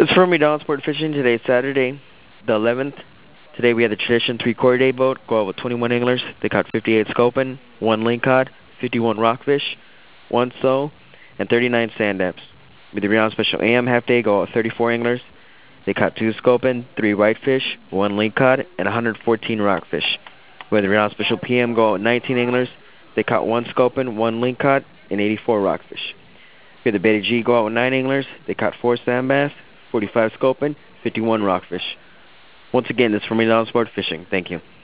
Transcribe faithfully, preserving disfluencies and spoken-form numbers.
This is for me, Down Sport Fishing. Today is Saturday, the eleventh. Today we had the Tradition three-quarter day boat go out with twenty-one anglers. They caught fifty-eight sculpin, one lingcod, fifty-one rockfish, one sow, and thirty-nine sand dabs. With the Renown Special A M half day go out with thirty-four anglers. They caught two sculpin, three whitefish, one lingcod, and one hundred fourteen rockfish. With the Renown Special P M go out with nineteen anglers. They caught one sculpin, one lingcod, and eighty-four rockfish. We had the Beta G go out with nine anglers. They caught four sand bass, forty-five sculpin, fifty-one rockfish. Once again, this is for me, Down Sport Fishing. Thank you.